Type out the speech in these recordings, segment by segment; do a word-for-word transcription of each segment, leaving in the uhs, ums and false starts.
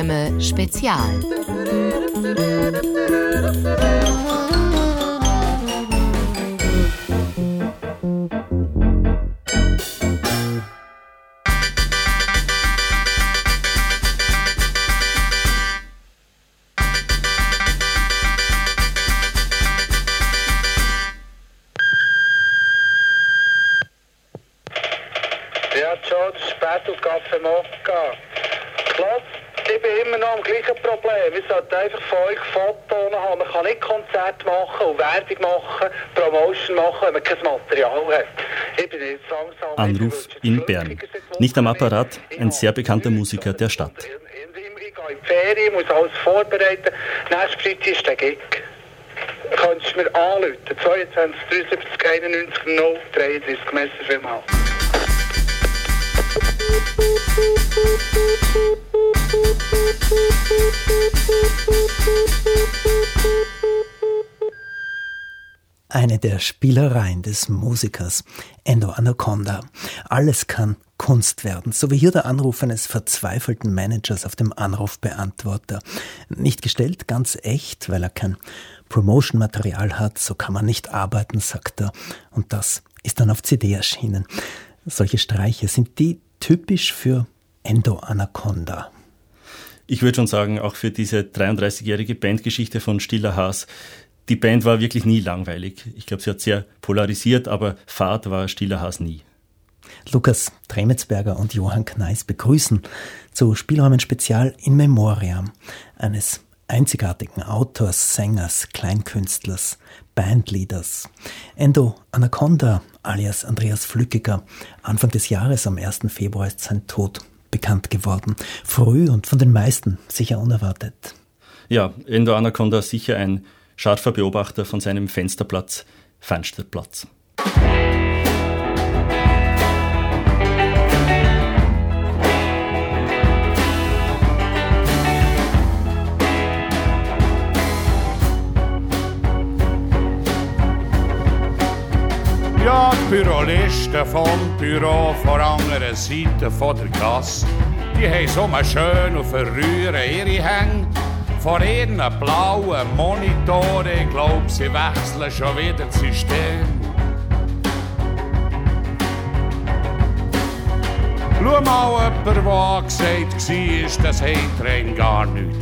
Träume Spezial. Ja, George, Spätel, Kaffee, Mokka. Klopp, ich bin immer noch am gleichen Problem. Ich sollte einfach von euch Fotos haben. Man kann nicht Konzerte machen und Werbung machen, Promotion machen, wenn man kein Material hat. Ich bin jetzt langsam... Anruf in Bern. Nicht am Apparat, ein sehr bekannter Musiker der Stadt. Ich gehe in die Ferien, muss alles vorbereiten. Nächste Freitag ist der Gig. Könntest du mir anrufen? zweiundzwanzig dreiundsiebzig einundneunzig null dreiunddreißig. Messer vielmals. Eine der Spielereien des Musikers, Endo Anaconda. Alles kann Kunst werden, so wie hier der Anruf eines verzweifelten Managers auf dem Anrufbeantworter. Nicht gestellt, ganz echt, weil er kein Promotion-Material hat, so kann man nicht arbeiten, sagt er. Und das ist dann auf C D erschienen. Solche Streiche, sind die typisch für Endo Anaconda? Ich würde schon sagen, auch für diese dreiunddreißigjährige Bandgeschichte von Stiller Haas. Die Band war wirklich nie langweilig. Ich glaube, sie hat sehr polarisiert, aber Fahrt war Stiller Haas nie. Lukas Tremetsberger und Johann Kneis begrüßen zu Spielräumen Spezial in Memoriam eines einzigartigen Autors, Sängers, Kleinkünstlers, Bandleaders. Endo Anaconda alias Andreas Flückiger. Anfang des Jahres, am ersten Februar, ist sein Tod bekannt geworden. Früh und von den meisten sicher unerwartet. Ja, Endo Anaconda sicher ein scharfer Beobachter von seinem Fensterplatz, Fensterplatz. Ja, die Bürolisten vom Büro von der anderen Seite von der Gasse, die haben so mal schön und verrühren ihre Hänge vor ihren blauen Monitoren. Ich glaub, sie wechseln schon wieder das System. Schau mal, jemand, der angesagt war, das hat rein gar nichts.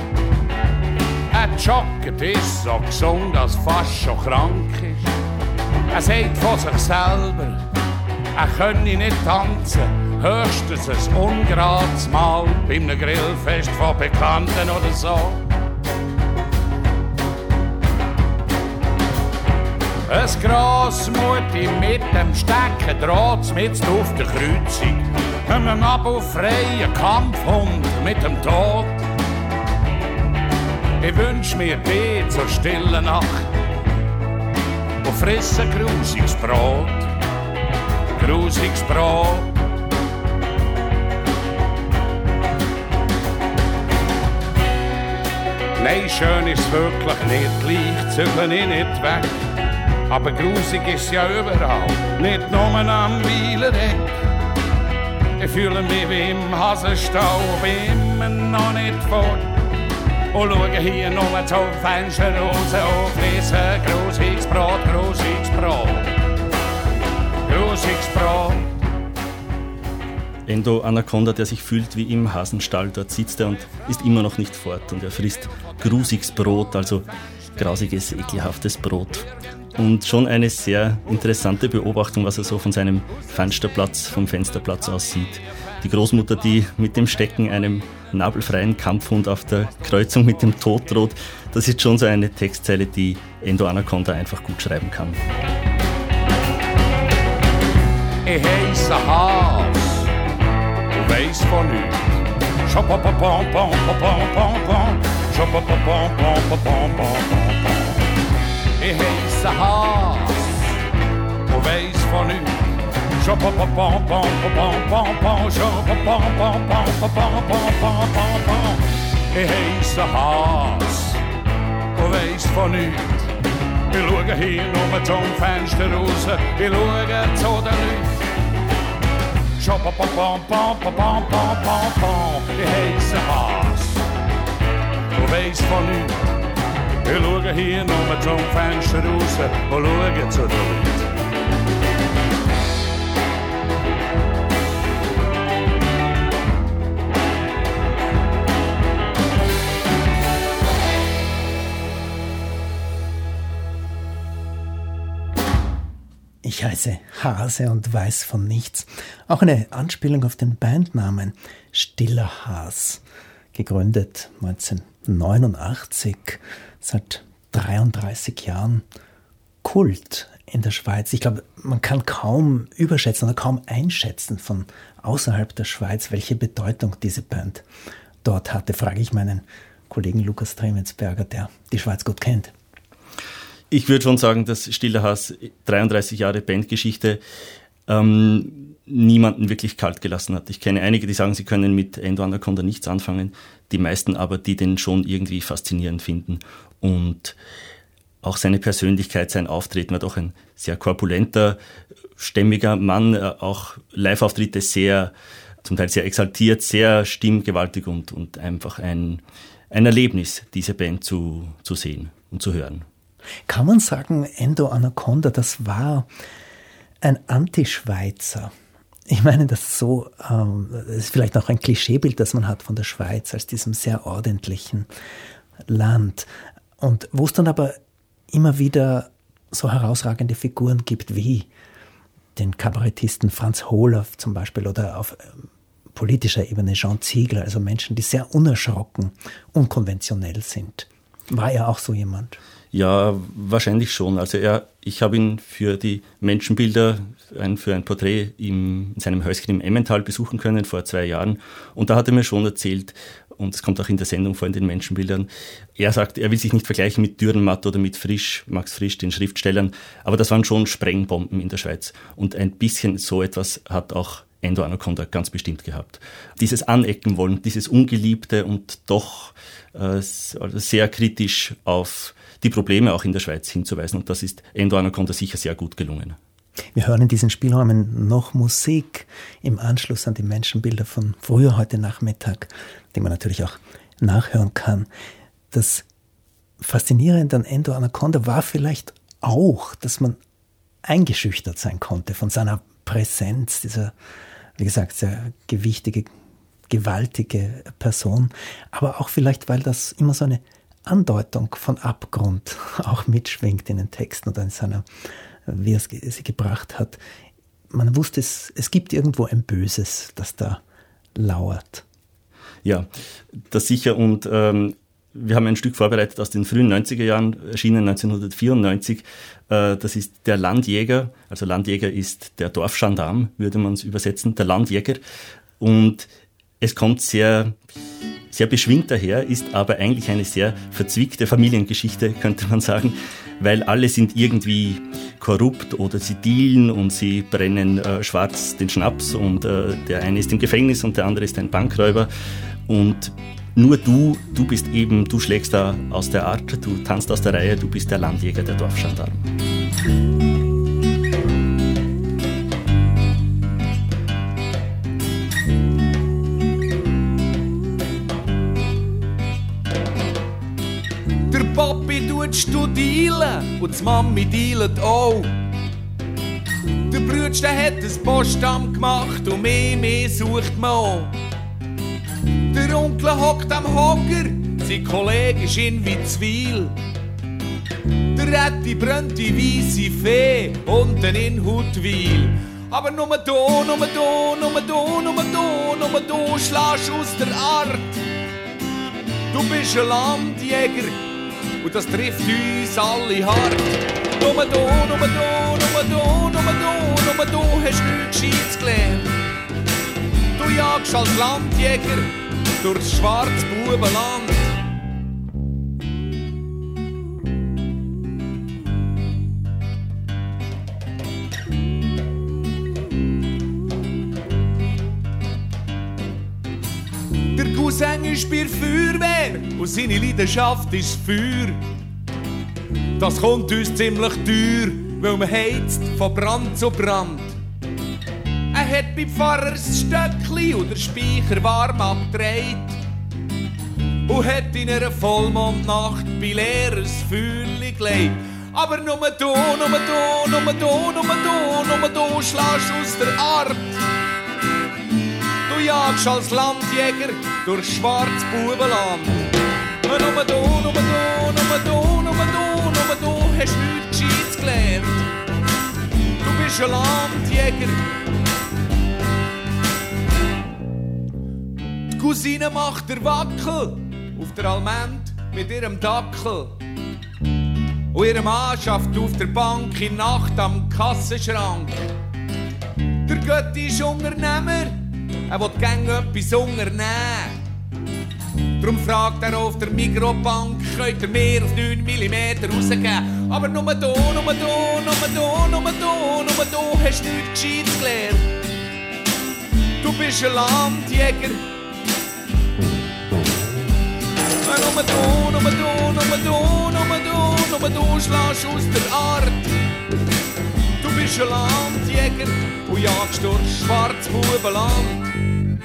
Er joggt, ist so gesund, dass fast schon krank ist. Er sagt von sich selber, er könne nicht tanzen, höchstens ein ungerades Mal bei einem Grillfest von Bekannten oder so. Ein Grossmutti mit dem Stecken droht's mit auf der Kreuzung, einem abofreien Kampfhund mit dem Tod. Ich wünsch mir die zur stillen Nacht und frisse grusiges Brot, grusiges Brot. Nein, schön ist's wirklich nicht, gleich zügle ich nicht weg. Aber grusig ist ja überall, nicht nur am Weilereck. Ich fühle mich wie im Hasenstall, bin immer noch nicht fort. Und schaue hier nur zum Fenster raus und frisse grusiges Brot, grusiges Brot, grusiges Brot. Endo Anaconda, der sich fühlt wie im Hasenstall, dort sitzt er und ist immer noch nicht fort. Und er frisst grusiges Brot, also grausiges, ekelhaftes Brot. Und schon eine sehr interessante Beobachtung, was er so von seinem Fensterplatz, vom Fensterplatz aus sieht. Die Großmutter, die mit dem Stecken einem nabelfreien Kampfhund auf der Kreuzung mit dem Tod droht, das ist schon so eine Textzeile, die Endo Anaconda einfach gut schreiben kann. Ich heisse Haas und weiss von nichts. Ich heisse Haas und weiss von nichts. Ich heisse Haas und weiss von nichts. Ich schaue hier nur zum Fenster raus, ich schaue zu den Leuten. Ich heisse Haas. und weiss von nichts. Wir schauen hier nur zum Fenster raus und schauen zu den Leuten. Ich heiße Hase und weiß von nichts. Auch eine Anspielung auf den Bandnamen Stiller Has. Gegründet neunzehnhundertneunundachtzig, seit dreiunddreißig Jahren. Kult in der Schweiz. Ich glaube, man kann kaum überschätzen oder kaum einschätzen von außerhalb der Schweiz, welche Bedeutung diese Band dort hatte. Frage ich meinen Kollegen Lukas Tremensberger, der die Schweiz gut kennt. Ich würde schon sagen, dass Stiller Has dreiunddreißig Jahre Bandgeschichte ähm, niemanden wirklich kalt gelassen hat. Ich kenne einige, die sagen, sie können mit Endo Anaconda nichts anfangen. Die meisten aber, die den schon irgendwie faszinierend finden. Und auch seine Persönlichkeit, sein Auftreten war doch ein sehr korpulenter, stämmiger Mann. Auch Live-Auftritte sehr, zum Teil sehr exaltiert, sehr stimmgewaltig und, und einfach ein, ein Erlebnis, diese Band zu, zu sehen und zu hören. Kann man sagen, Endo Anaconda, das war ein Anti-Schweizer? Ich meine, das ist so, ähm, das ist vielleicht auch ein Klischeebild, das man hat von der Schweiz als diesem sehr ordentlichen Land. Und wo es dann aber immer wieder so herausragende Figuren gibt, wie den Kabarettisten Franz Hohloff zum Beispiel oder auf ähm, politischer Ebene Jean Ziegler, also Menschen, die sehr unerschrocken, unkonventionell sind. War er auch so jemand? Ja, wahrscheinlich schon. Also er, ich habe ihn für die Menschenbilder, ein, für ein Porträt im, in seinem Häuschen im Emmental besuchen können vor zwei Jahren. Und da hat er mir schon erzählt, und es kommt auch in der Sendung vor in den Menschenbildern, er sagt, er will sich nicht vergleichen mit Dürrenmatt oder mit Frisch, Max Frisch, den Schriftstellern, aber das waren schon Sprengbomben in der Schweiz. Und ein bisschen so etwas hat auch Endo Anaconda ganz bestimmt gehabt. Dieses Anecken wollen, dieses Ungeliebte und doch äh, sehr kritisch auf die Probleme auch in der Schweiz hinzuweisen. Und das ist Endo Anaconda sicher sehr gut gelungen. Wir hören in diesen Spielräumen noch Musik im Anschluss an die Menschenbilder von früher heute Nachmittag, die man natürlich auch nachhören kann. Das Faszinierende an Endo Anaconda war vielleicht auch, dass man eingeschüchtert sein konnte von seiner Präsenz, dieser, wie gesagt, sehr gewichtige, gewaltige Person, aber auch vielleicht, weil das immer so eine Andeutung von Abgrund auch mitschwingt in den Texten oder in seiner, wie er sie gebracht hat. Man wusste, es, es gibt irgendwo ein Böses, das da lauert. Ja, das sicher. Und ähm, wir haben ein Stück vorbereitet aus den frühen neunziger Jahren, erschienen neunzehnhundertvierundneunzig. Äh, das ist Der Landjäger. Also Landjäger ist der Dorfgendarm, würde man es übersetzen, der Landjäger. Und es kommt sehr... sehr beschwingt daher, ist aber eigentlich eine sehr verzwickte Familiengeschichte, könnte man sagen, weil alle sind irgendwie korrupt oder sie dealen und sie brennen äh, schwarz den Schnaps und äh, der eine ist im Gefängnis und der andere ist ein Bankräuber und nur du, du bist eben, du schlägst da aus der Art, du tanzt aus der Reihe, du bist der Landjäger, der Dorfgendarm. Papi tut studieren und die Mami dealet auch. Der Brütsch, der hat ein Postamt gemacht und mehr, mehr sucht man auch. Der Onkel hockt am Hocker, sein Kollege ist in Witzwil. Der Retti brennt die weisse Fee unten in Huttwil. Aber nur da, nur da, nur da, nur da, nur da schlägst aus der Art. Du bist ein Landjäger. Und das trifft uns alle hart. Nur da, nur da, nur da, nur da, nur da hast du nichts Gescheites gelernt. Du jagst als Landjäger durchs schwarze Bubenland. Der Cousin ist bei der Feuerwehr und seine Leidenschaft ist Feuer. Das kommt uns ziemlich teuer, weil man heizt von Brand zu Brand. Er hat beim Pfarrer das Stöckli und der Speicher warm abgedreht. und hat in einer Vollmondnacht bei leeres Feuerli gelegt. Aber nur du, nur du, nur du, nur du, nur du schlägst aus der Art. Du jagst als Landjäger durch schwarzes Bubenland. Nur du, nur du, nur du, nur du, nur du hast nichts Gescheites gelernt. Du bist ein Landjäger. Die Cousine macht der Wackel auf der Almend mit ihrem Dackel. Und ihre Mann schafft auf der Bank in Nacht am Kassenschrank. Der Götti ist Unternehmer, er will gerne etwas unternehmen. Darum fragt er auf der Mikrobank, könnt ihr mehr auf neun Millimeter rausgeben. Aber nur du, nur du, nur du, nur du, nur du hast nichts Gescheites gelernt. Du bist ein Landjäger. Nur du, nur du, nur du, nur du, nur du schlägst aus der Art. Du bist ein Landjäger und jagst durch schwarzes Bubenland.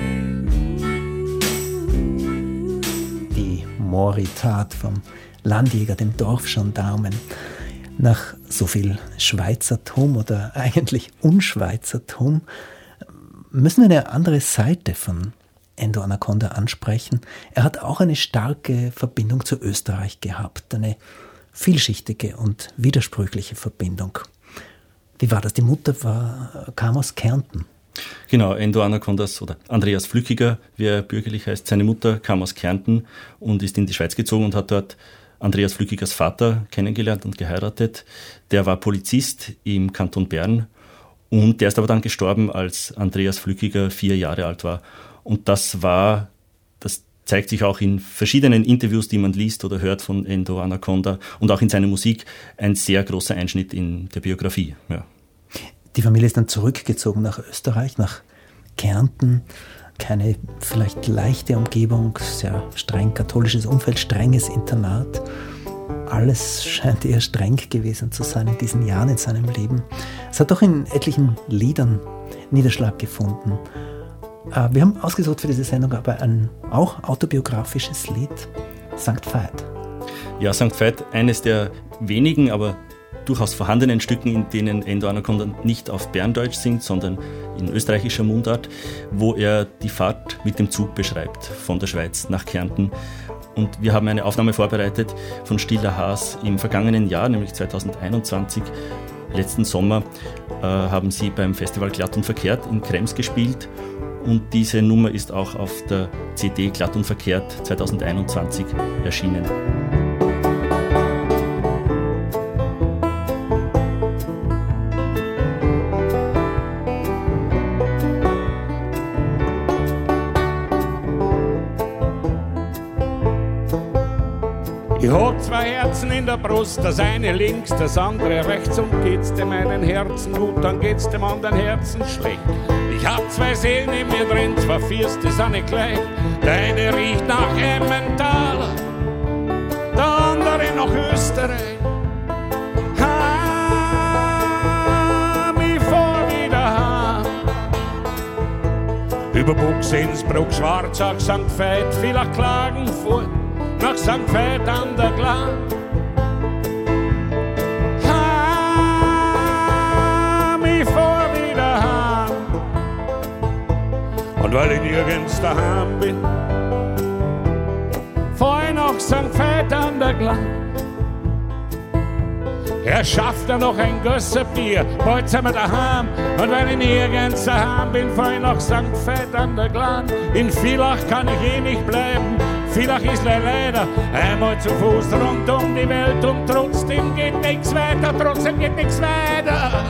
Die Moritat vom Landjäger, dem Dorfgendarmen. Nach so viel Schweizertum oder eigentlich Unschweizertum müssen wir eine andere Seite von Endo Anaconda ansprechen. Er hat auch eine starke Verbindung zu Österreich gehabt, eine vielschichtige und widersprüchliche Verbindung. Wie war das? Die Mutter war, kam aus Kärnten. Genau, Endo Anacondas oder Andreas Flückiger, wie er bürgerlich heißt, seine Mutter kam aus Kärnten und ist in die Schweiz gezogen und hat dort Andreas Flückigers Vater kennengelernt und geheiratet. Der war Polizist im Kanton Bern und der ist aber dann gestorben, als Andreas Flückiger vier Jahre alt war. Und das war, das zeigt sich auch in verschiedenen Interviews, die man liest oder hört von Endo Anaconda und auch in seiner Musik, ein sehr großer Einschnitt in der Biografie. Ja. Die Familie ist dann zurückgezogen nach Österreich, nach Kärnten. Keine vielleicht leichte Umgebung, sehr streng katholisches Umfeld, strenges Internat. Alles scheint eher streng gewesen zu sein in diesen Jahren in seinem Leben. Es hat doch in etlichen Liedern Niederschlag gefunden. Wir haben ausgesucht für diese Sendung aber ein auch autobiografisches Lied, Sankt Veit. Ja, Sankt Veit, eines der wenigen, aber durchaus vorhandenen Stücken, in denen Endo Anaconda nicht auf Berndeutsch singt, sondern in österreichischer Mundart, wo er die Fahrt mit dem Zug beschreibt, von der Schweiz nach Kärnten. Und wir haben eine Aufnahme vorbereitet von Stiller Haas im vergangenen Jahr, nämlich zweitausendeinundzwanzig. Letzten Sommer äh, haben sie beim Festival Glatt und Verkehrt in Krems gespielt. Und diese Nummer ist auch auf der C D Glatt und Verkehrt zweitausendeinundzwanzig erschienen. Ich hab zwei Herzen in der Brust, das eine links, das andere rechts. Und geht's dem einen Herzen gut, dann geht's dem anderen Herzen schlecht. Ich hab zwei Seelen in mir drin, zwei Fürste sind nicht gleich. Der eine riecht nach Emmentaler, der andere nach Österreich. Heim, ich fahr wieder heim. Über Buchse, Innsbruck, Schwarzach, Sankt Veit, vielleicht Klagenfurt, nach Sankt Veit an der Glan. Heim, ich fahr wieder heim. Und weil ich nirgends daheim bin, fahr ich nach Sankt Veit an der Glan. Er schafft ja noch ein Gösserbier, bald sind wir daheim. Und weil ich nirgends daheim bin, fahr ich nach Sankt Veit an der Glan. In Villach kann ich eh nicht bleiben, Villach ist leider einmal zu Fuß rund um die Welt. Und trotzdem geht nichts weiter, trotzdem geht nichts weiter.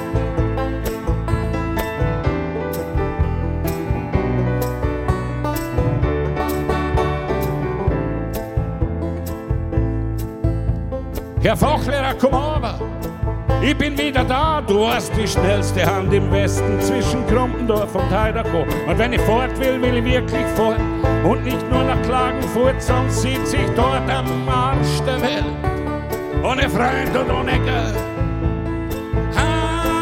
Herr Fachlehrer, komm aber, ich bin wieder da. Du hast die schnellste Hand im Westen zwischen Krumpendorf und Heiderkow. Und wenn ich fort will, will ich wirklich fort. Und nicht nur nach Klagenfurt, sonst sieht sich dort am Arsch der Welt. Ohne Freund und ohne Geld.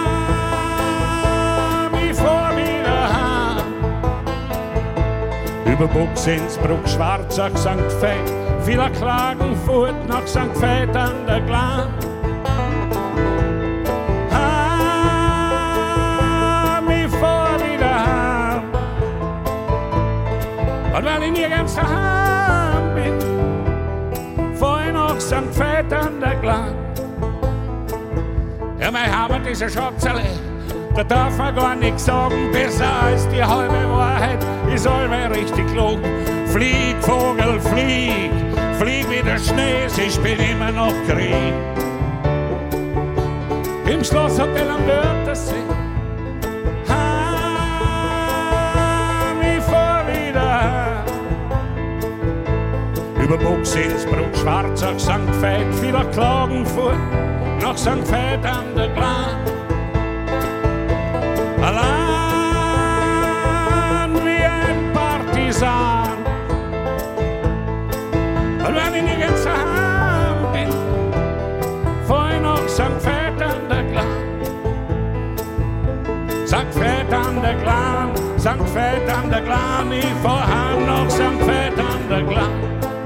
Heim, ich fahr wieder heim. Über Buchs, Innsbruck, Schwarzach, Sankt Veit, Villa Klagenfurt nach Sankt Veit an der Glan. Ah, mich fahr wieder heim. Und wenn ich nirgends daheim bin, fahr ich nach Sankt Veit an der Glan. Ja, mein Heimat ist ein Schatzerle, da darf man gar nichts sagen, besser als die halbe Wahrheit ist allweil richtig gelogen. Flieg, Vogel, flieg, flieg wie der Schnee, ich bin immer noch grün. Im Schlosshotel am Wörthersee, heim, ich fahr wieder heim. Über Buchs, Innsbruck, Schwarzach, Sankt Veit, Villa Klagenfurt, nach Sankt Veit an der Glan. Allein wie ein Partisan. Und wenn ich nirgends daheim bin, fahr ich nach Sankt Veit an der Glan. Sankt Veit an der Glan, Sankt Veit an der Glan, ich fahr heim nach Sankt Veit an der Glan.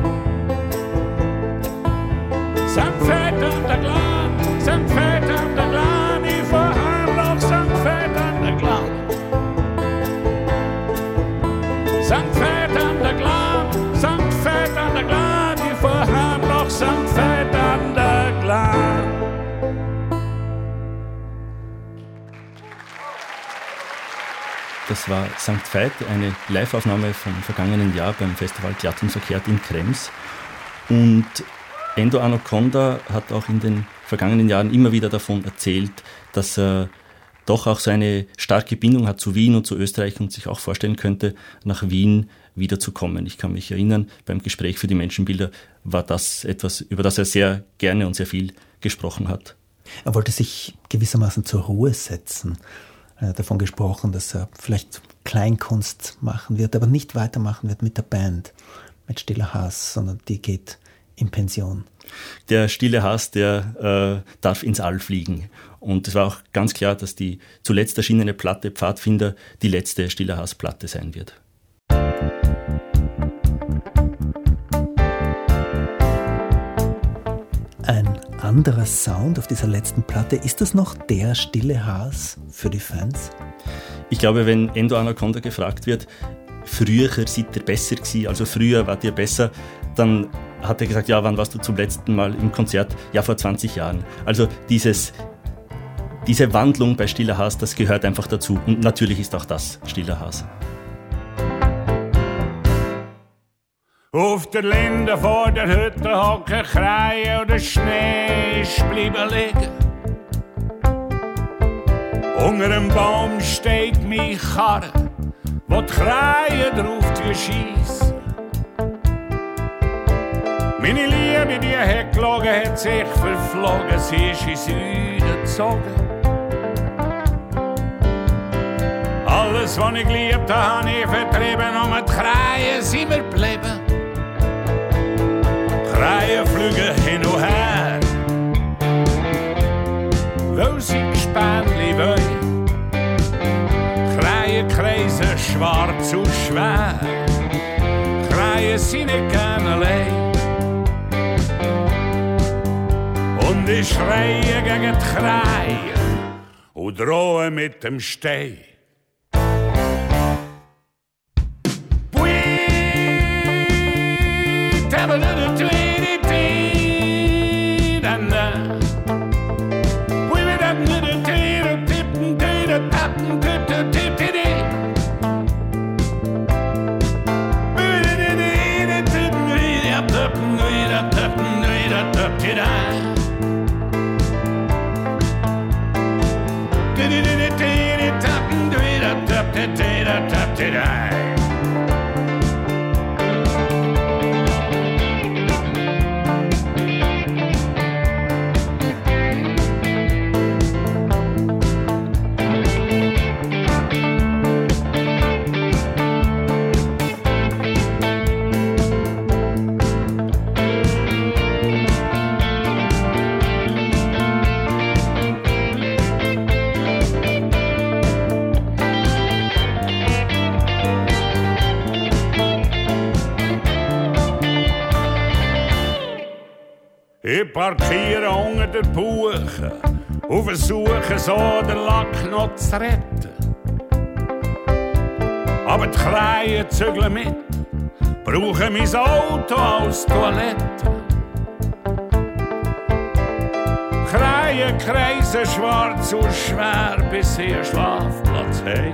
Sankt Veit an der Glan, Sankt Veit an der Glan, ich fahr heim nach Sankt Veit an der Glan. Sankt Veit an der Glan, Sankt Veit an der Glan, ich fahr heim nach Sankt Veit an der Glan. Das war Sankt Veit, eine Live-Aufnahme vom vergangenen Jahr beim Festival Glatt und Verkehrt in Krems. Und Endo Anaconda hat auch in den vergangenen Jahren immer wieder davon erzählt, dass er doch auch so eine starke Bindung hat zu Wien und zu Österreich und sich auch vorstellen könnte, nach Wien wiederzukommen. Ich kann mich erinnern, beim Gespräch für die Menschenbilder war das etwas, über das er sehr gerne und sehr viel gesprochen hat. Er wollte sich gewissermaßen zur Ruhe setzen. Er hat davon gesprochen, dass er vielleicht Kleinkunst machen wird, aber nicht weitermachen wird mit der Band, mit Stiller Haas, sondern die geht in Pension. Der Stille Haas, der äh, darf ins All fliegen. Und es war auch ganz klar, dass die zuletzt erschienene Platte Pfadfinder die letzte Stille Haas-Platte sein wird. Ein anderer Sound auf dieser letzten Platte. Ist das noch der Stille Haas für die Fans? Ich glaube, wenn Endo Anaconda gefragt wird, früher seid ihr besser gewesen, also früher wart ihr besser, dann hat er gesagt, ja, wann warst du zum letzten Mal im Konzert? Ja, vor zwanzig Jahren. Also dieses, diese Wandlung bei Stiller Haas, das gehört einfach dazu. Und natürlich ist auch das Stiller Haas. Auf der Linde vor der Hütte hocken Kreien und der Schnee ist bleiben liegen. Unter dem Baum steht mein Karre, wo die Kreien drauf schiessen. Meine Liebe, die hat gelogen, hat sich verflogen, sie ist in Süden gezogen. Alles, was ich geliebt habe, habe ich vertrieben, um die Kreien sind wir geblieben. Kreien fliegen hin und her, weil sie Gespänli wollen. Kreien kreisen schwarz und schwer, Kreien sind nicht gerne allein. Und ich schreie gegen die Kreien und drohe mit dem Stein. ich parkiere unter der Buche und versuche so den Lack noch zu retten. Aber die Kreien zügeln mit, brauchen mein Auto als Toilette. Kreien kreisen schwarz und schwer, bis sie einen Schlafplatz haben.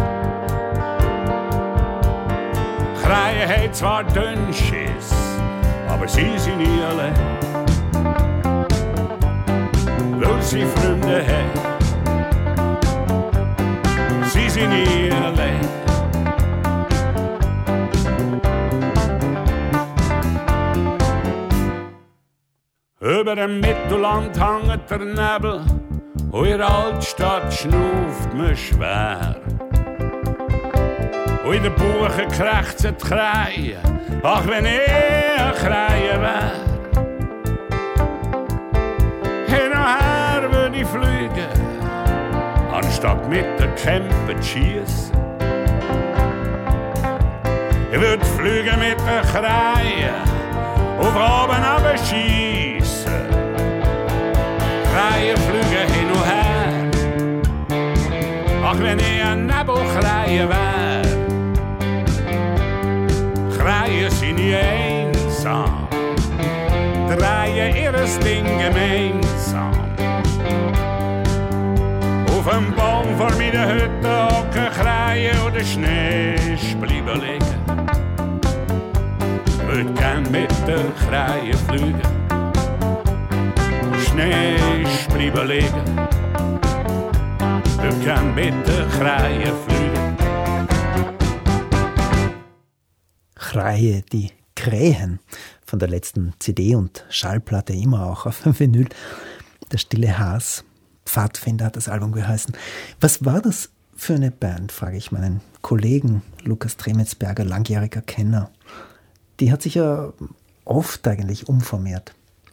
Kreien haben zwar dünn Schiss, aber sie sind nie allein. Weil sie Freunde haben, sie sind nie allein. Über dem Mittelland hängt der Nebel und in der Altstadt schnauft man schwer. Und in der Buche krächzen die Kreien, ach wenn ich ein Kreien wär. Hin und her würde ich fliegen, anstatt mit den Kämpen zu schiessen. Ich würde fliegen mit den Kreien, auf oben runterschiessen. Kreien fliegen hin und her, ach wenn ich ein Nebelkreien wär. Kreien sind nie einsam, drehen ihres Ding gemeinsam. Auf dem Baum vor meiner Hütte hocken Kreien und der Schnee bleiben liegen. Ich würde gern mit den Kreien fliegen, Schnee bleiben liegen. Ich würde gern mit den Kreien fliegen. Kreie, die Krähen von der letzten C D und Schallplatte, immer auch auf Vinyl. Der stille Has, Pfadfinder hat das Album geheißen. Was war das für eine Band, frage ich meinen Kollegen Lukas Tremetsberger, langjähriger Kenner. Die hat sich ja oft eigentlich umformiert.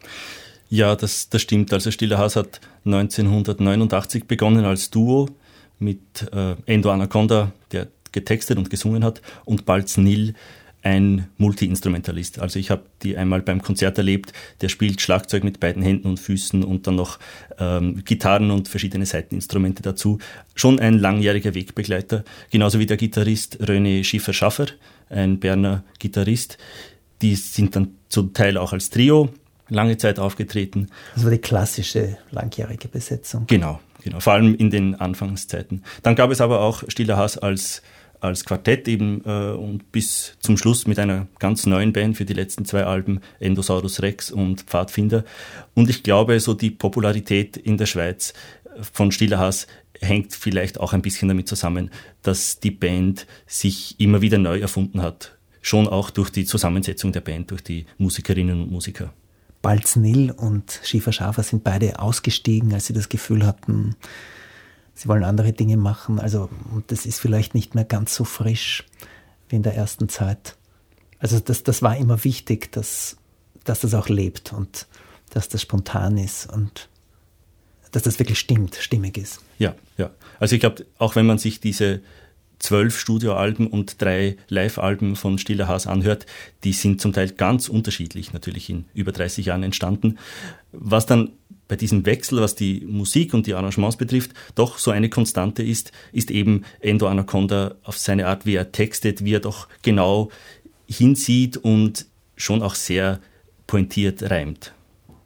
Ja, das, das stimmt. Also Stille Has hat neunzehnhundertneunundachtzig begonnen als Duo mit äh, Endo Anaconda, der getextet und gesungen hat, und Balz Nil, ein Multi-Instrumentalist. Also ich habe die einmal beim Konzert erlebt, der spielt Schlagzeug mit beiden Händen und Füßen und dann noch ähm, Gitarren und verschiedene Saiteninstrumente dazu. Schon ein langjähriger Wegbegleiter, genauso wie der Gitarrist René Schiffer-Schaffer, ein Berner Gitarrist. Die sind dann zum Teil auch als Trio lange Zeit aufgetreten. Das war die klassische langjährige Besetzung. Genau, genau, vor allem in den Anfangszeiten. Dann gab es aber auch Stille Has als als Quartett eben äh, und bis zum Schluss mit einer ganz neuen Band für die letzten zwei Alben, Endosaurus Rex und Pfadfinder. Und ich glaube, so die Popularität in der Schweiz von Stille Has hängt vielleicht auch ein bisschen damit zusammen, dass die Band sich immer wieder neu erfunden hat. Schon auch durch die Zusammensetzung der Band, durch die Musikerinnen und Musiker. Balz Nil und Schiffer-Schaffer sind beide ausgestiegen, als sie das Gefühl hatten, sie wollen andere Dinge machen, also und das ist vielleicht nicht mehr ganz so frisch wie in der ersten Zeit. Also das, das war immer wichtig, dass, dass das auch lebt und dass das spontan ist und dass das wirklich stimmt, stimmig ist. Ja, ja. Also ich glaube, auch wenn man sich diese zwölf Studioalben und drei Live-Alben von Stille Has anhört, die sind zum Teil ganz unterschiedlich, natürlich in über dreißig Jahren entstanden. Was dann bei diesem Wechsel, was die Musik und die Arrangements betrifft, doch so eine Konstante ist, ist eben Endo Anaconda auf seine Art, wie er textet, wie er doch genau hinsieht und schon auch sehr pointiert reimt.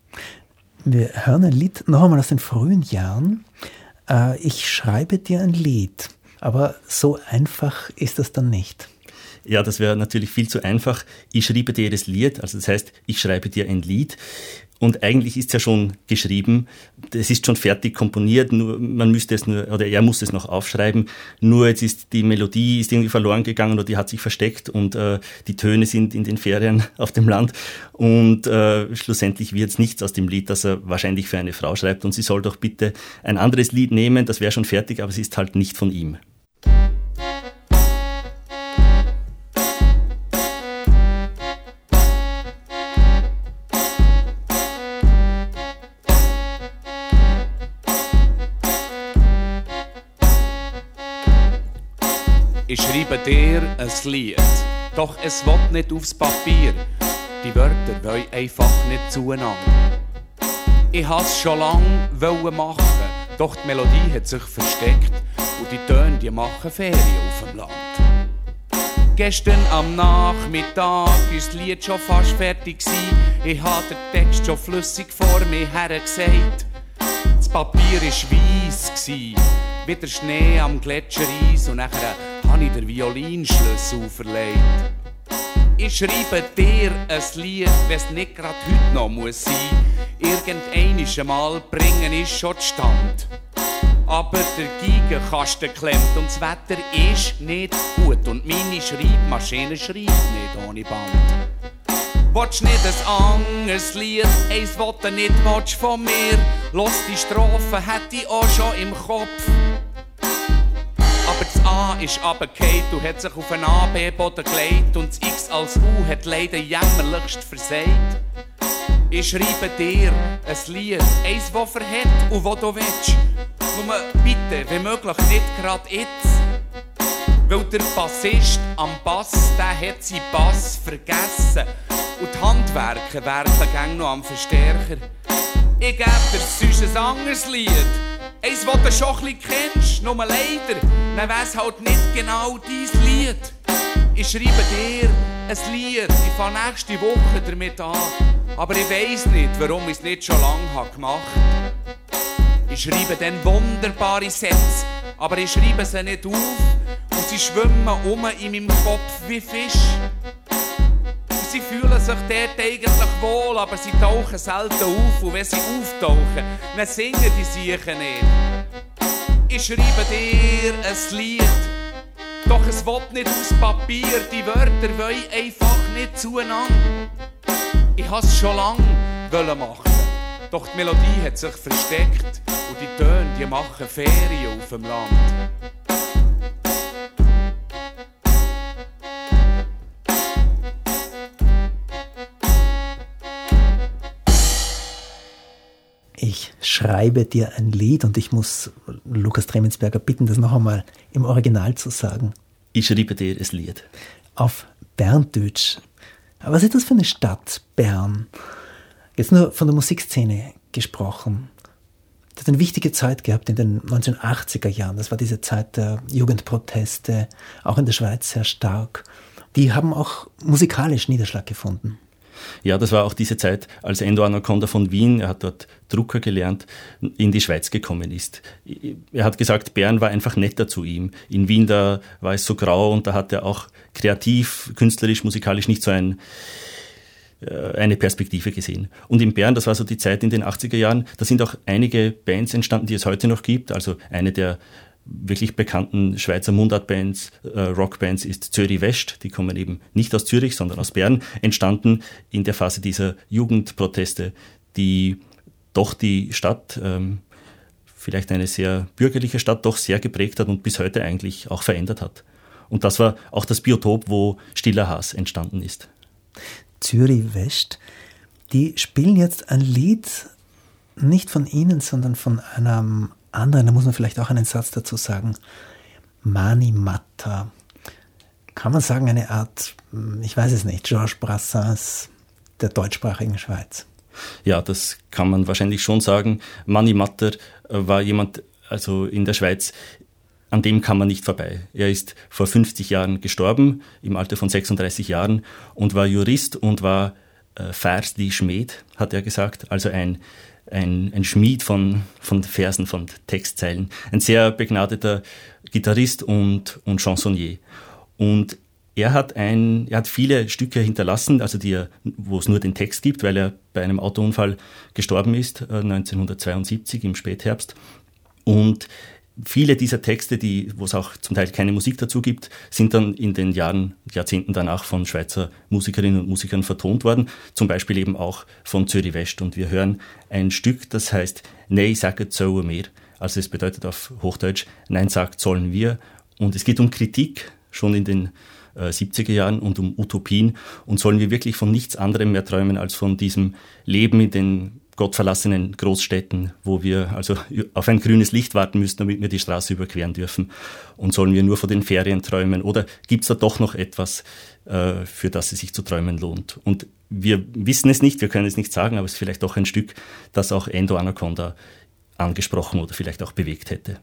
Wir hören ein Lied noch einmal aus den frühen Jahren. Äh, ich schreibe dir ein Lied, aber so einfach ist das dann nicht. Ja, das wäre natürlich viel zu einfach. Ich schreibe dir das Lied, also das heißt, ich schreibe dir ein Lied. Und eigentlich ist es ja schon geschrieben, es ist schon fertig komponiert, nur man müsste es nur, oder er muss es noch aufschreiben, nur jetzt ist die Melodie ist irgendwie verloren gegangen oder die hat sich versteckt und äh, die Töne sind in den Ferien auf dem Land und äh, schlussendlich wird es nichts aus dem Lied, das er wahrscheinlich für eine Frau schreibt und sie soll doch bitte ein anderes Lied nehmen, das wäre schon fertig, aber es ist halt nicht von ihm. Ich schreibe dir ein Lied, doch es will nicht aufs Papier. Die Wörter wollen einfach nicht zueinander. Ich has schon lang wollen machen, doch die Melodie hat sich versteckt und die Töne, die machen Ferien auf dem Land. Gestern am Nachmittag ist das Lied schon fast fertig gsi. Ich hab den Text schon flüssig vor mir her gesagt. Das Papier war weiss gsi, wie der Schnee am Gletschereis, und nachher hab ich den Violinschlüssel verleiht. Ich schreibe dir ein Lied, wenn's nicht grad heute noch muss sein. Irgendeinisch einmal bringen ist schon zustande. Aber der Geigenkasten klemmt und das Wetter ist nicht gut. Und meine Schreibmaschine schreibt nicht ohne Band. Wollt's nicht ein anderes Lied, eins, das du nicht willst von mir? Los, die Strophe hätte ich auch schon im Kopf. Aber das A ist runtergefallen und hat sich auf einen A B-Boden gelegt. Und das X als U hat leider jämmerlichst versagt. Ich schreibe dir ein Lied, eins, das verhält und das du willst. Nur bitte, wenn möglich, nicht grad jetzt. Weil der Bassist am Bass, der hat seinen Bass vergessen. Und die Handwerker werkeln gäng noch am Verstärker. Ich geb dir sonst ein anderes Lied. Eins, das du schon ein bisschen kennst, nur leider, dann wär's halt nicht genau dein Lied. Ich schreibe dir ein Lied, ich fange nächste Woche damit an. Aber ich weiss nicht, warum ich es nicht schon lange gemacht habe. Ich schreibe dann wunderbare Sätze, aber ich schreibe sie nicht auf. Und sie schwimmen um in meinem Kopf wie Fisch. Und sie fühlen sich dort eigentlich wohl, aber sie tauchen selten auf. Und wenn sie auftauchen, dann singen die sicher nicht. Ich schreibe dir ein Lied, doch es will nicht aus Papier. Die Wörter wollen einfach nicht zueinander. Ich has schon lang wollen machen, doch die Melodie hat sich versteckt und die Töne, die machen Ferien auf dem Land. Ich schreibe dir ein Lied und ich muss Lukas Tremensberger bitten, das noch einmal im Original zu sagen. Ich schreibe dir ein Lied. Auf Berndeutsch. Aber was ist das für eine Stadt, Bern? Jetzt nur von der Musikszene gesprochen. Das hat eine wichtige Zeit gehabt in den neunzehnhundertachtziger Jahren. Das war diese Zeit der Jugendproteste, auch in der Schweiz sehr stark. Die haben auch musikalisch Niederschlag gefunden. Ja, das war auch diese Zeit, als Endo Anaconda von Wien, er hat dort Drucker gelernt, in die Schweiz gekommen ist. Er hat gesagt, Bern war einfach netter zu ihm. In Wien, da war es so grau und da hat er auch kreativ, künstlerisch, musikalisch nicht so ein, eine Perspektive gesehen. Und in Bern, das war so die Zeit in den achtziger Jahren, da sind auch einige Bands entstanden, die es heute noch gibt. Also eine der wirklich bekannten Schweizer Mundartbands, äh, Rockbands ist Zürich West. Die kommen eben nicht aus Zürich, sondern aus Bern, entstanden in der Phase dieser Jugendproteste, die doch die Stadt, ähm, vielleicht eine sehr bürgerliche Stadt, doch sehr geprägt hat und bis heute eigentlich auch verändert hat. Und das war auch das Biotop, wo Stiller Haas entstanden ist. Zürich West, die spielen jetzt ein Lied nicht von Ihnen, sondern von einem anderen, da muss man vielleicht auch einen Satz dazu sagen. Mani Matta. Kann man sagen, eine Art, ich weiß es nicht, Georges Brassens der deutschsprachigen Schweiz? Ja, das kann man wahrscheinlich schon sagen. Mani Matter war jemand, also in der Schweiz, an dem kann man nicht vorbei. Er ist vor fünfzig Jahren gestorben, im Alter von sechsunddreißig Jahren, und war Jurist und war äh, Versli Schmied, hat er gesagt, also ein Ein, ein Schmied von, von Versen, von Textzeilen. Ein sehr begnadeter Gitarrist und, und Chansonnier. Und er hat, ein, er hat viele Stücke hinterlassen, also die er, wo es nur den Text gibt, weil er bei einem Autounfall gestorben ist, neunzehnhundertzweiundsiebzig im Spätherbst. Und viele dieser Texte, die, wo es auch zum Teil keine Musik dazu gibt, sind dann in den Jahren, Jahrzehnten danach von Schweizer Musikerinnen und Musikern vertont worden. Zum Beispiel eben auch von Zürich West. Und wir hören ein Stück, das heißt Nein, sagt sollen mir. Also es bedeutet auf Hochdeutsch, Nein, sagt sollen wir. Und es geht um Kritik, schon in den äh, siebziger Jahren, und um Utopien. Und sollen wir wirklich von nichts anderem mehr träumen, als von diesem Leben in den gottverlassenen Großstädten, wo wir also auf ein grünes Licht warten müssen, damit wir die Straße überqueren dürfen? Und sollen wir nur von den Ferien träumen? Oder gibt es da doch noch etwas, äh, für das es sich zu träumen lohnt? Und wir wissen es nicht, wir können es nicht sagen, aber es ist vielleicht doch ein Stück, das auch Endo Anaconda angesprochen oder vielleicht auch bewegt hätte.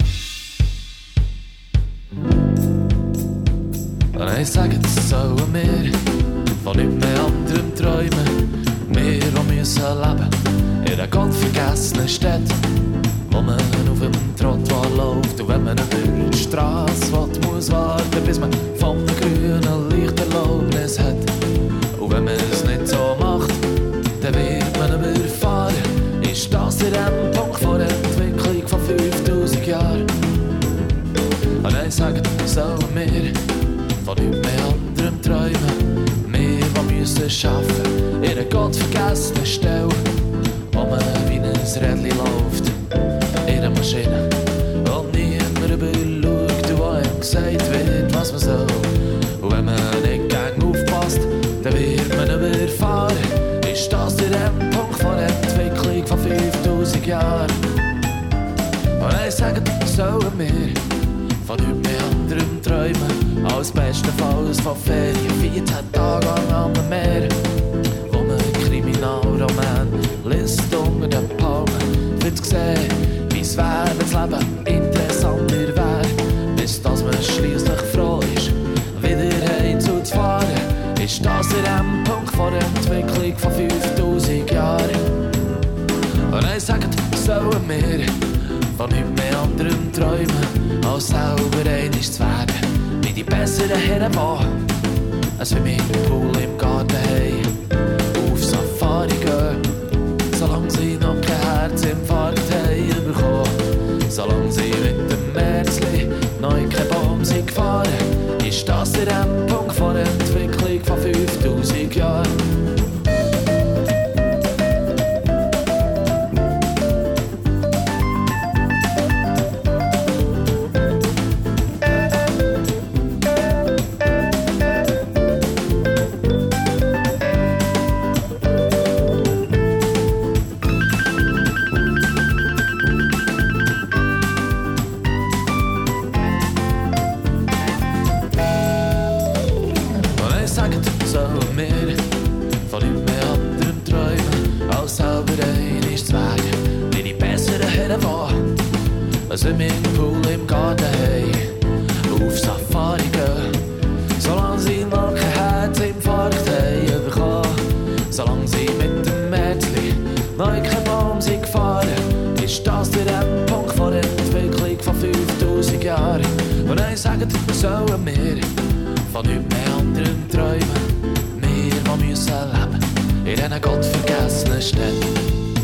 Und ich sage es so mir, von nicht mehr anderem träumen. Wir, die müssen leben in einer gottvergessenen Stadt, wo man auf dem Trottoir läuft und wenn man über die Straße will, muss warten, bis man vom grünen Licht Erlaubnis hat. Und wenn man es nicht so macht, dann wird man überfahren. Ist das der Endpunkt von der Entwicklung von fünftausend Jahren? Und ich sage so mir, von nicht mehr anderem träumen. Wir, die müssen schaffen in einer gottvergessenen Stelle, wo man wie ein Rädchen läuft, in einer Maschine. Und niemand überschaut, wo einem gesagt wird, was man soll. Und wenn man nicht gegen aufpasst, dann wird man überfahren. Ist das der Endpunkt von der Entwicklung von fünftausend Jahren? Und ich sage, sollen wir von nicht mehr anderem träumen, als bestenfalls von Ferien, vierzehn Tage am Meer, wo man Kriminalroman liest unter den Palmen, für zu sehen, wie es wäre, wenn das Leben interessanter wäre, bis dass man schliesslich froh ist, wieder heimzufahren. Ist das der Endpunkt von der Entwicklung von fünftausend Jahren? Und ich sage, sollen wir von nicht mehr anderem träumen, als selber einmal zu werden, wie die besseren Herren, die ein Swimmingpool im Garten haben, auf Safari gehen, solange sie noch kein Herzinfarkt haben bekommen, solange sie mit dem Märzli noch keine Baum sind gefahren. Ist das der Endpunkt von der Entwicklung von fünftausend Jahren? Ein Swimmingpool im Garten haben, auf Safari gehen, solange sie noch kein Herzinfarkt haben bekommen, solange sie mit dem Märzli noch kein Baum sind gefahren. Ist das der Endpunkt von der Entwicklung von fünftausend Jahren? Und ich sage, sollen wir von nicht mehr anderen träumen, wir, die müssen leben in einer gottvergessenen Stadt.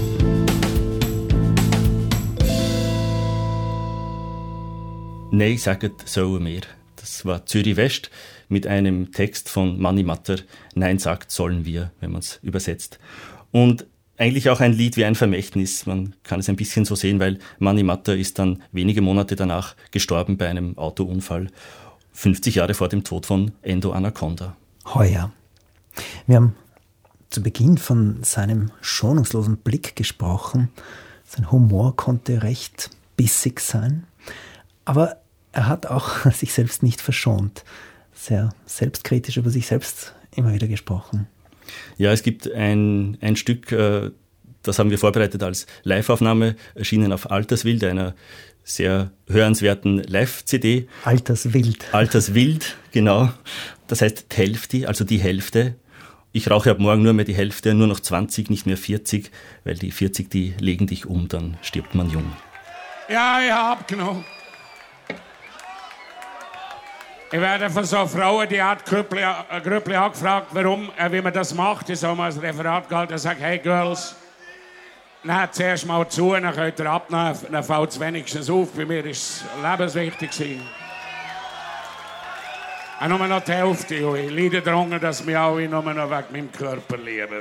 Nein, sagen sollen wir. Das war Zürich West mit einem Text von Mani Matter. Nein, sagt sollen wir, wenn man es übersetzt. Und eigentlich auch ein Lied wie ein Vermächtnis. Man kann es ein bisschen so sehen, weil Mani Matter ist dann wenige Monate danach gestorben bei einem Autounfall. fünfzig Jahre vor dem Tod von Endo Anaconda. Heuer. Wir haben zu Beginn von seinem schonungslosen Blick gesprochen. Sein Humor konnte recht bissig sein. Aber er hat auch sich selbst nicht verschont. Sehr selbstkritisch über sich selbst immer wieder gesprochen. Ja, es gibt ein, ein Stück, das haben wir vorbereitet als Live-Aufnahme, erschienen auf Alterswild, einer sehr hörenswerten Live-C D. Alterswild. Alterswild, genau. Das heißt Hälfte, also die Hälfte. Ich rauche ab morgen nur mehr die Hälfte, nur noch zwanzig, nicht mehr vierzig, weil die vierzig, die legen dich um, dann stirbt man jung. Ja, ich hab genug. Ich werde von so Frauen, die hat ein Grüppli angefragt, warum, äh, wie man das macht. Ich soll mal ein Referat gehalten und sage, hey Girls, nehmt zuerst mal zu, dann könnt ihr abnehmen, dann fällt es wenigstens auf. Bei mir war es lebenswichtig. Auch nur noch die Hälfte. Ich leide darunter, dass mich alle nur noch wegen meinem Körper lieben.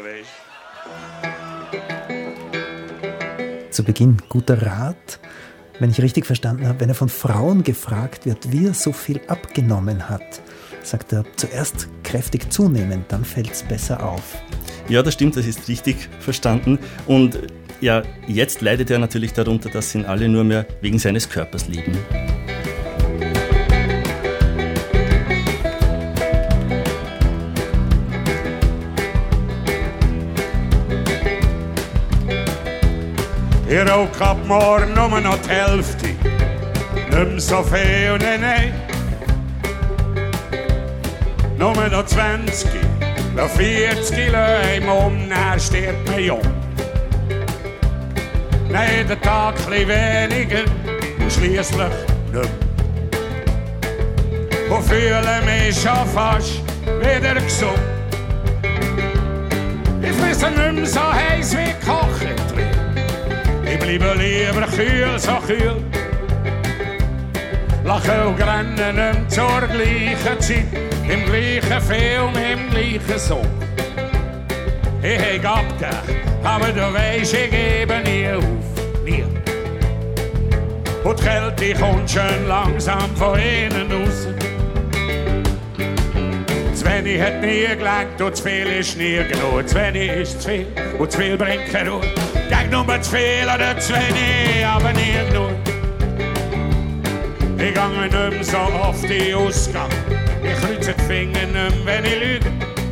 Weißt? Zu Beginn guter Rat. Wenn ich richtig verstanden habe, wenn er von Frauen gefragt wird, wie er so viel abgenommen hat, sagt er, zuerst kräftig zunehmen, dann fällt es besser auf. Ja, das stimmt, das ist richtig verstanden. Und ja, jetzt leidet er natürlich darunter, dass ihn alle nur mehr wegen seines Körpers lieben. Ich rauche ab morgen nur noch die Hälfte, nicht mehr so viel, nein, nein. Nur noch zwanzig, noch vierzig Leute um, dann stirbt man jung. Nein, jeden Tag ein bisschen weniger und schliesslich nicht mehr. Und fühle mich schon fast wieder gesund. Ich frisse nicht mehr so heiß wie gekocht wird. Ich bleibe lieber kühl, so kühl. Lachen und rennen nicht mehr zur gleichen Zeit. Im gleichen Film, im gleichen Song. Ich hab abgegeben, aber du weisst, ich gebe nie auf, nie. Und die Kälte kommt schön langsam von innen raus. Zu wenig hat nie gelangt und zu viel ist nie genug. Zu wenig ist zu viel und zu viel bringt keine Ruhe. Gegen nur zu viel oder zu wenig, aber nie genug. Ich gehe nicht mehr so oft in den Ausgang. Ich kreuze die Finger nicht mehr, wenn ich lüge.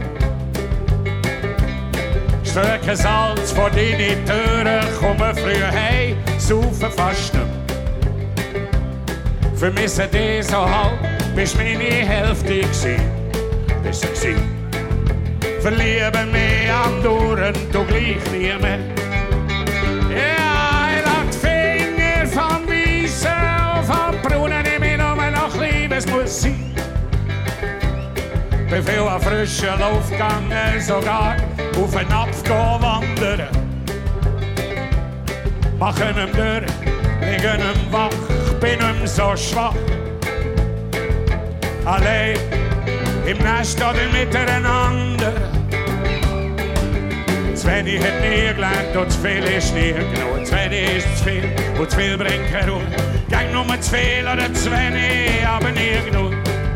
Strecke Salz vor deine Türen, komme früh heim, saufe fast nicht mehr. Vermisse dich so halb, bist meine Hälfte gsi. Bist du gsi. Verliebe mich am Dauern, du gleich nie mehr. Ja, ich lass die Finger vom Weissen und vom Brunnen, ich bin nur noch lieb, es muss sein. Bin viel an frischen Lauf gegangen, sogar auf den Napf wandern. Machen ihm durch, liegen ihm wach, bin ihm so schwach. Allein im Nest oder miteinander. Zu wenig hat nie gelernt und zu viel ist nie genug. Zu wenig ist zu viel und zu viel bringt keine Ruhe. Gang nur zu viel oder zu wenig, aber nie genug.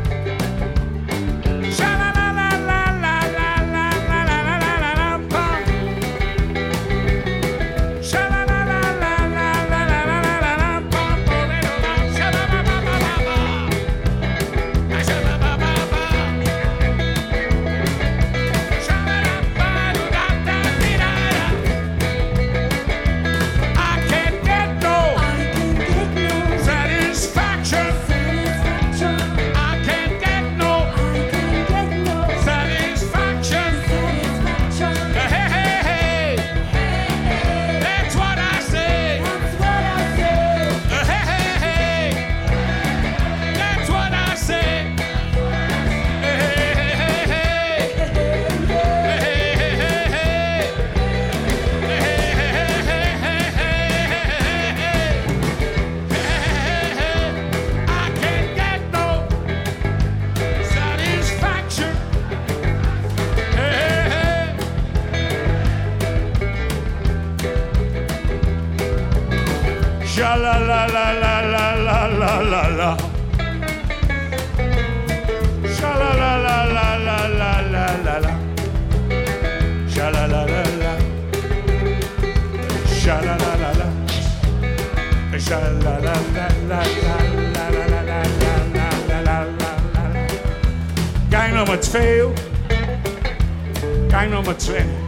Gang nummer zu viel, gang nummer zu wenig,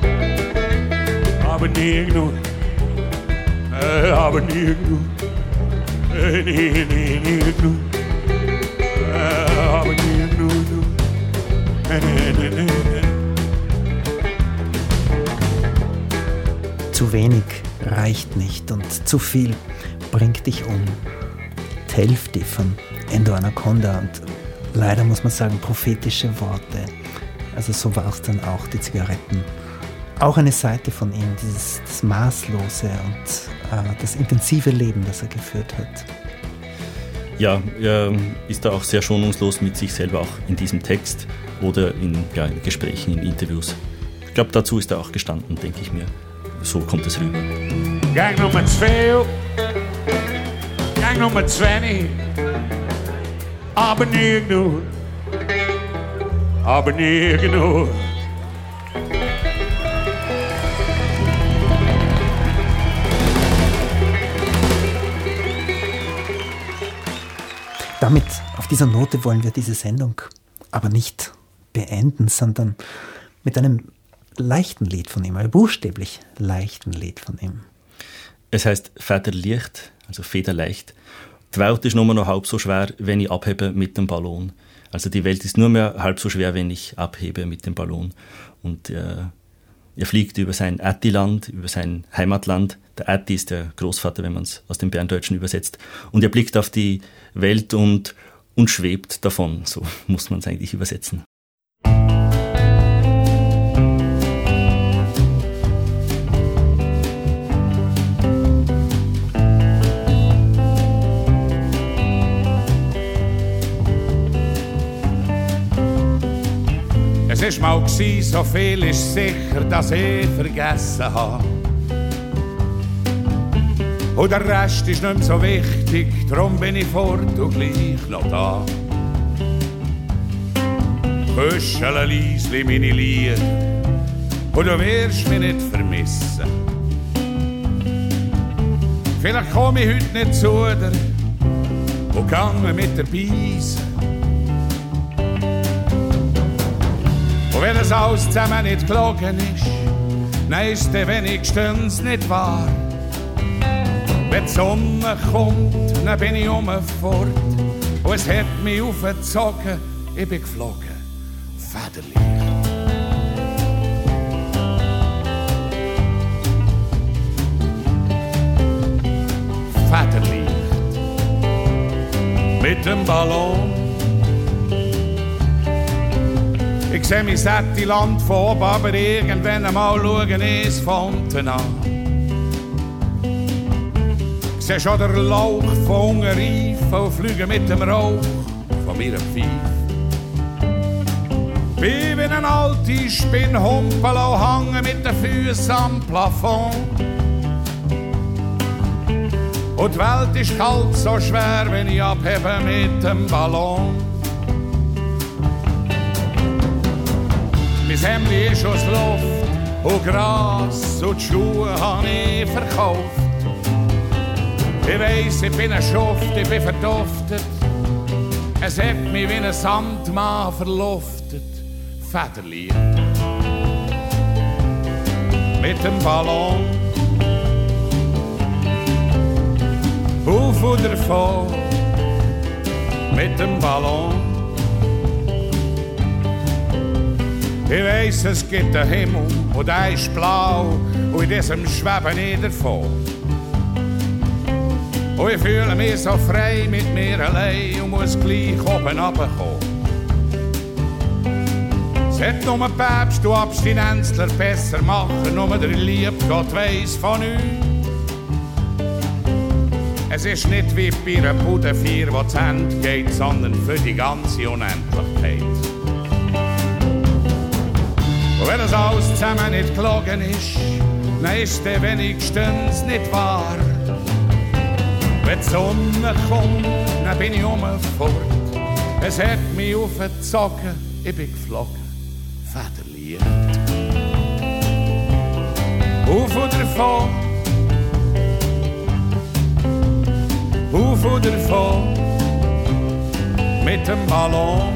aber nie genug, äh, aber nie genug, äh, nie, nie, nie genug, äh, aber nie genug, äh, nee, nee, nee, nee. Zu wenig reicht nicht und zu viel bringt dich um. Die Hälfte von Endo Anaconda und leider muss man sagen, prophetische Worte. Also so war es dann auch, die Zigaretten. Auch eine Seite von ihm, dieses das Maßlose und äh, das intensive Leben, das er geführt hat. Ja, er ist da auch sehr schonungslos mit sich selber, auch in diesem Text oder in, ja, in Gesprächen, in Interviews. Ich glaube, dazu ist er auch gestanden, denke ich mir. So kommt es rüber. Gang nummer zu viel, gang nummer zu wenig, aber nie genug. aber nie genug. Damit, auf dieser Note wollen wir diese Sendung aber nicht beenden, sondern mit einem leichten Lied von ihm, einem buchstäblich leichten Lied von ihm. Es heisst Federleicht, also federleicht. Die Welt ist nur noch halb so schwer, wenn ich abhebe mit dem Ballon. Also die Welt ist nur mehr halb so schwer, wenn ich abhebe mit dem Ballon. Und äh, er fliegt über sein Ättiland, über sein Heimatland. Der Ätti ist der Großvater, wenn man es aus dem Berndeutschen übersetzt. Und er blickt auf die Welt und, und schwebt davon. So muss man es eigentlich übersetzen. Es war mal, so viel ist sicher, dass ich vergessen habe. Und der Rest ist nicht mehr so wichtig, darum bin ich fort und gleich noch da. Küschele leisli meine Lieder, und du wirst mich nicht vermissen. Vielleicht komme ich heute nicht zu dir und gange mit der Beise. Und wenn es alles zusammen nicht gelogen ist, dann ist es wenigstens nicht wahr. Wenn die Sonne kommt, dann bin ich umfort. Und es hat mich aufgezogen, ich bin geflogen. Federleicht. Federleicht. Mit dem Ballon. Ich seh mein Sättiland von oben, aber irgendwann einmal schauen ich von unten an. Ich seh schon den Lauch von unten reifen und fliegen mit dem Rauch von meiner Pfeife. Bin wie ein alte Spinnhumpel und hänge mit den Füßen am Plafond. Und die Welt ist kalt so schwer, wenn ich abhebe mit dem Ballon. Mein Hemdli ist aus Luft und Gras und die Schuhe habe ich verkauft. Ich weiss, ich bin ein Schuft, ich bin verduftet. Es hat mich wie ein Sandmann verluftet. Federleicht. Mit dem Ballon. Auf und davon. Mit dem Ballon. Ich weiss, es gibt einen Himmel und der ist blau und in diesem schwebe ich davon. Und ich fühle mich so frei mit mir allein und muss gleich oben runterkommen. Es hat nur ein Päpst und Abstinenzler besser machen, nur der liebe Gott weiss von uns. Es ist nicht wie bei einer Budenfeier, wo zu Ende geht, sondern für die ganze Unendlichkeit. Und wenn das alles zusammen nicht gelogen ist, dann ist es wenigstens nicht wahr. Wenn die Sonne kommt, dann bin ich umfort. Es hat mich aufgezogen, ich bin geflogen. Federleicht. Auf und davon. Auf und davon. Mit dem Ballon.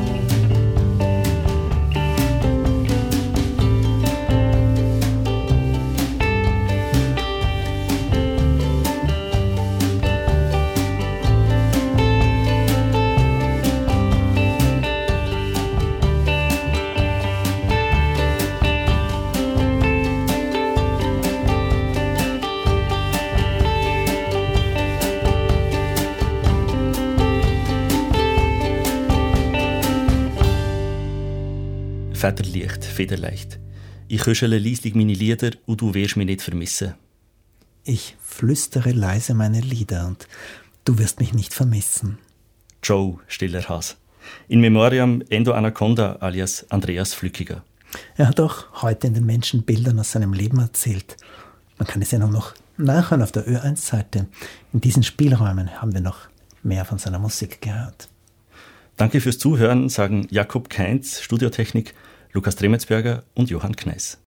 Federleicht, federleicht. Ich küschele leislich meine Lieder und du wirst mich nicht vermissen. Ich flüstere leise meine Lieder und du wirst mich nicht vermissen. Joe, stiller Hass. In Memoriam Endo Anaconda alias Andreas Flückiger. Er hat auch heute in den Menschen Bildern aus seinem Leben erzählt. Man kann es ja noch nachhören auf der Ö eins Seite. In diesen Spielräumen haben wir noch mehr von seiner Musik gehört. Danke fürs Zuhören, sagen Jakob Kainz, Studiotechnik, Lukas Tremetsberger und Johann Kneis.